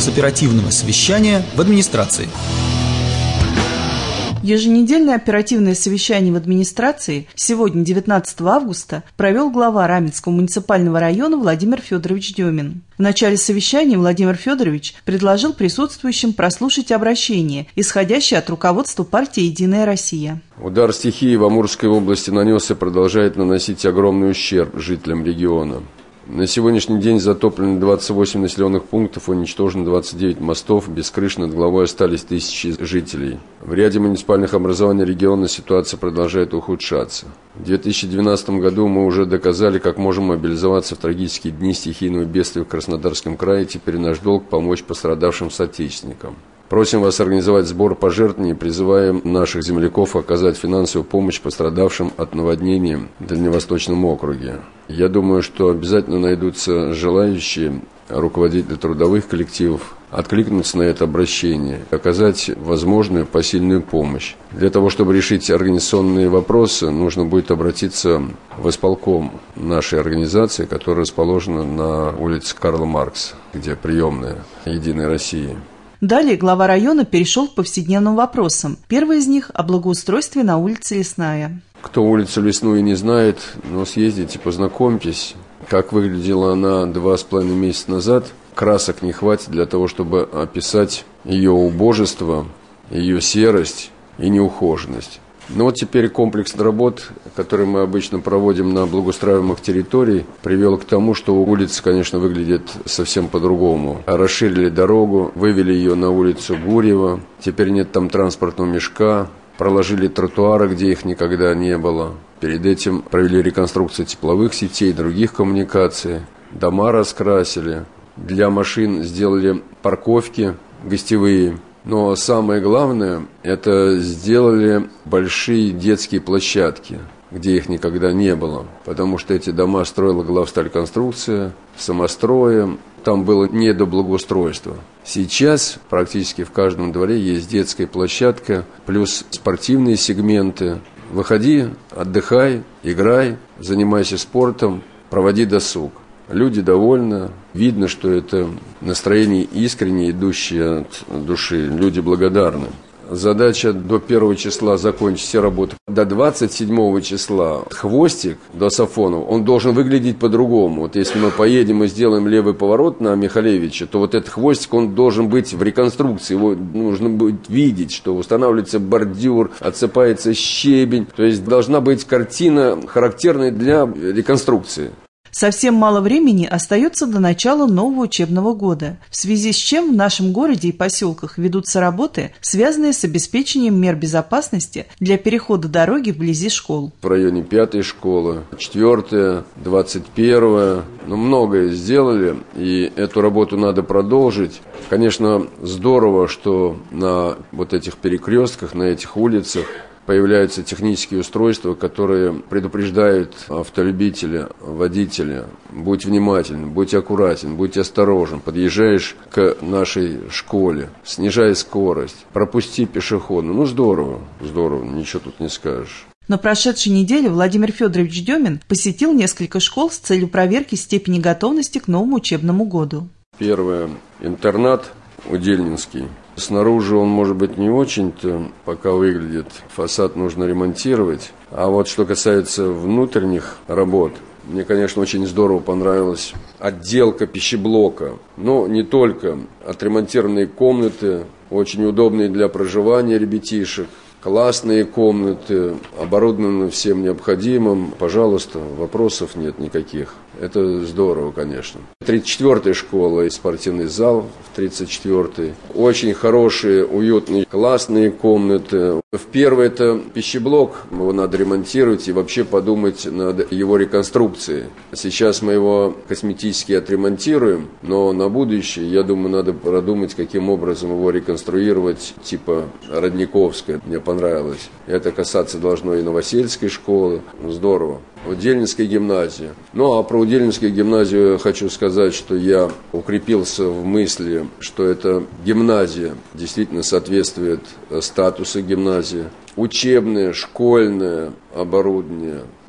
с оперативного совещания в администрации. Еженедельное оперативное совещание в администрации сегодня, 19 августа, провел глава Раменского муниципального района Владимир Федорович Демин. В начале совещания Владимир Федорович предложил присутствующим прослушать обращение, исходящее от руководства партии «Единая Россия». Удар стихии в Амурской области нанес и продолжает наносить огромный ущерб жителям региона. На сегодняшний день затоплены 28 населенных пунктов, уничтожено 29 мостов, без крыш над головой остались тысячи жителей. В ряде муниципальных образований региона ситуация продолжает ухудшаться. В 2012 году мы уже доказали, как можем мобилизоваться в трагические дни стихийного бедствия в Краснодарском крае. Теперь наш долг – помочь пострадавшим соотечественникам. Просим вас организовать сбор пожертвований и призываем наших земляков оказать финансовую помощь пострадавшим от наводнений в Дальневосточном округе. Я думаю, что обязательно найдутся желающие руководители трудовых коллективов откликнуться на это обращение, оказать возможную посильную помощь. Для того, чтобы решить организационные вопросы, нужно будет обратиться в исполком нашей организации, которая расположена на улице Карла Маркса, где приемная «Единой России». Далее глава района перешел к повседневным вопросам. Первый из них – о благоустройстве на улице Лесная. Кто улицу Лесную не знает, но съездите, познакомьтесь, как выглядела она 2,5 месяца назад. Красок не хватит для того, чтобы описать ее убожество, ее серость и неухоженность. Но вот теперь комплекс работ, который мы обычно проводим на благоустраиваемых территориях, привел к тому, что улица, конечно, выглядит совсем по-другому. Расширили дорогу, вывели ее на улицу Гурьева, теперь нет там транспортного мешка, проложили тротуары, где их никогда не было. Перед этим провели реконструкцию тепловых сетей, других коммуникаций, дома раскрасили, для машин сделали парковки гостевые. Но самое главное, это сделали большие детские площадки, где их никогда не было. Потому что эти дома строила Главстальконструкция, самостроем. Там было не до благоустройства. Сейчас практически в каждом дворе есть детская площадка, плюс спортивные сегменты. Выходи, отдыхай, играй, занимайся спортом, проводи досуг. Люди довольны, видно, что это настроение искреннее, идущее от души, люди благодарны. Задача до 1 числа закончить все работы. До 27 числа хвостик до Сафонова, он должен выглядеть по-другому. Вот если мы поедем и сделаем левый поворот на Михалевича, то вот этот хвостик, он должен быть в реконструкции. Его нужно будет видеть, что устанавливается бордюр, отсыпается щебень. То есть должна быть картина, характерная для реконструкции. Совсем мало времени остается до начала нового учебного года, в связи с чем в нашем городе и поселках ведутся работы, связанные с обеспечением мер безопасности для перехода дороги вблизи школ. В районе 5-й школы, 4-я, 21-я, многое сделали, и эту работу надо продолжить. Конечно, здорово, что на вот этих перекрестках, на этих улицах появляются технические устройства, которые предупреждают автолюбителя, водителя: будь внимателен, будь аккуратен, будь осторожен, подъезжаешь к нашей школе, снижай скорость, пропусти пешехода. Здорово, ничего тут не скажешь. На прошедшей неделе Владимир Федорович Демин посетил несколько школ с целью проверки степени готовности к новому учебному году. Первое – интернат Удельнинский. Снаружи он, может быть, не очень-то пока выглядит, фасад нужно ремонтировать. А вот что касается внутренних работ, мне, конечно, очень здорово понравилась отделка пищеблока. Но не только. Отремонтированные комнаты, очень удобные для проживания ребятишек. Классные комнаты, оборудованы всем необходимым. Пожалуйста, вопросов нет никаких. Это здорово, конечно. 34-я школа и спортивный зал в 34-й. Очень хорошие, уютные, классные комнаты. В первый это пищеблок, его надо ремонтировать и вообще подумать над его реконструкцией. Сейчас мы его косметически отремонтируем, но на будущее, я думаю, надо продумать, каким образом его реконструировать, типа Родниковская. Мне понравилось. Это касаться должно и Новосельской школы. Здорово. Удельнинская гимназия. А про Удельнинскую гимназию хочу сказать, что я укрепился в мысли, что эта гимназия действительно соответствует статусу гимназии. Учебное, школьное оборудование,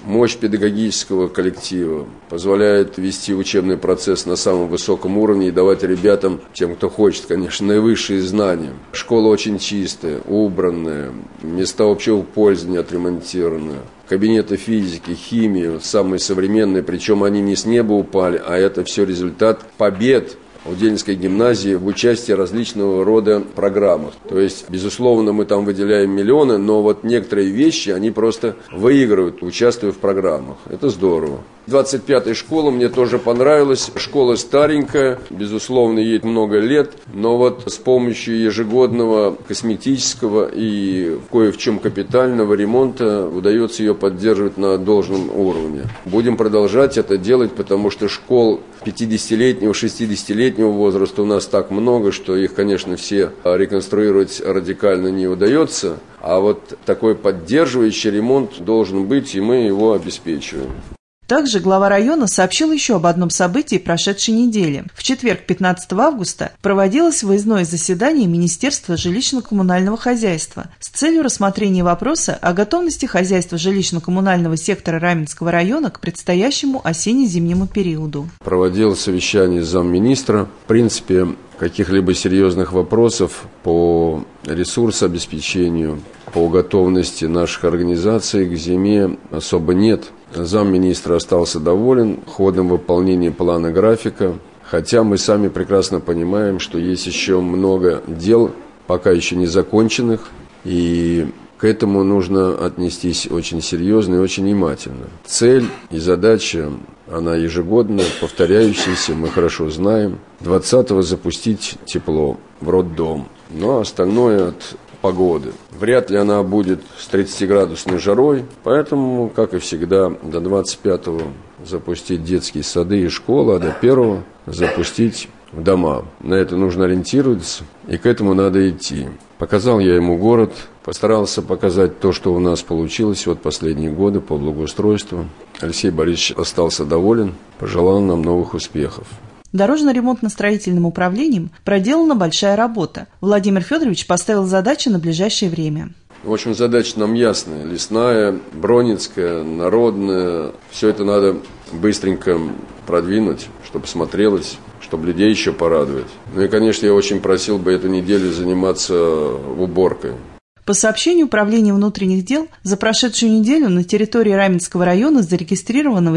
мощь педагогического коллектива позволяет вести учебный процесс на самом высоком уровне и давать ребятам, тем, кто хочет, конечно, наивысшие знания. Школа очень чистая, убранная, места общего пользования отремонтированы. Кабинеты физики, химии, самые современные, причем они не с неба упали, а это все результат побед Удельнинской гимназии в участии различного рода программах. То есть, безусловно, мы там выделяем миллионы, но вот некоторые вещи, они просто выигрывают, участвуя в программах. Это здорово. 25-я школа мне тоже понравилась. Школа старенькая, безусловно, ей много лет, но вот с помощью ежегодного косметического и кое в чем капитального ремонта удается ее поддерживать на должном уровне. Будем продолжать это делать, потому что школ 50-летнего, 60-летнего возраста у нас так много, что их, конечно, все реконструировать радикально не удается, а вот такой поддерживающий ремонт должен быть, и мы его обеспечиваем. Также глава района сообщил еще об одном событии прошедшей недели. В четверг, 15 августа, проводилось выездное заседание Министерства жилищно-коммунального хозяйства с целью рассмотрения вопроса о готовности хозяйства жилищно-коммунального сектора Раменского района к предстоящему осенне-зимнему периоду. Проводил совещание с замминистра. В принципе, каких-либо серьезных вопросов по ресурсообеспечению, по готовности наших организаций к зиме особо нет. Замминистра остался доволен ходом выполнения плана графика, хотя мы сами прекрасно понимаем, что есть еще много дел, пока еще не законченных, и к этому нужно отнестись очень серьезно и очень внимательно. Цель и задача, она ежегодная, повторяющаяся, мы хорошо знаем. 20-го запустить тепло в роддом, но остальное от погоды. Вряд ли она будет с 30-градусной жарой, поэтому, как и всегда, до 25-го запустить детские сады и школы, а до 1-го запустить дома. На это нужно ориентироваться, и к этому надо идти. Показал я ему город, постарался показать то, что у нас получилось вот последние годы по благоустройству. Алексей Борисович остался доволен, пожелал нам новых успехов. Дорожно-ремонтно-строительным управлением проделана большая работа. Владимир Федорович поставил задачи на ближайшее время. В общем, задача нам ясная. Лесная, Бронницкая, Народная. Все это надо быстренько продвинуть, чтобы смотрелось, чтобы людей еще порадовать. Ну и, конечно, я очень просил бы эту неделю заниматься уборкой. По сообщению Управления внутренних дел, за прошедшую неделю на территории Раменского района зарегистрировано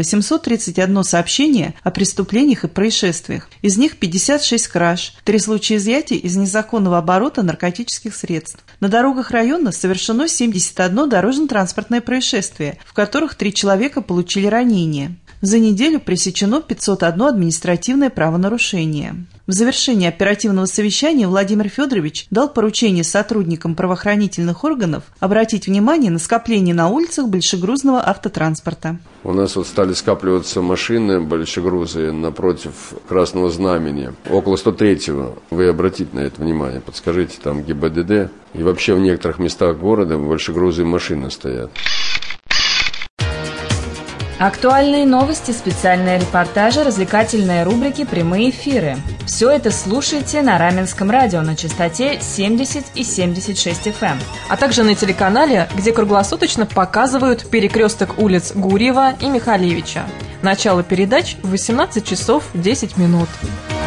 831 сообщение о преступлениях и происшествиях. Из них 56 краж, 3 случая изъятия из незаконного оборота наркотических средств. На дорогах района совершено 71 дорожно-транспортное происшествие, в которых 3 человека получили ранения. За неделю пресечено 501 административное правонарушение. В завершении оперативного совещания Владимир Федорович дал поручение сотрудникам правоохранительных органов обратить внимание на скопление на улицах большегрузного автотранспорта. У нас вот стали скапливаться машины большегрузы напротив Красного Знамени. Около 103-го. Вы обратите на это внимание, подскажите, там ГИБДД. И вообще в некоторых местах города большегрузы машины стоят. Актуальные новости, специальные репортажи, развлекательные рубрики, прямые эфиры. Все это слушайте на Раменском радио на частоте 70 и 76 FM. А также на телеканале, где круглосуточно показывают перекресток улиц Гурьева и Михалевича. Начало передач в 18 часов 10 минут.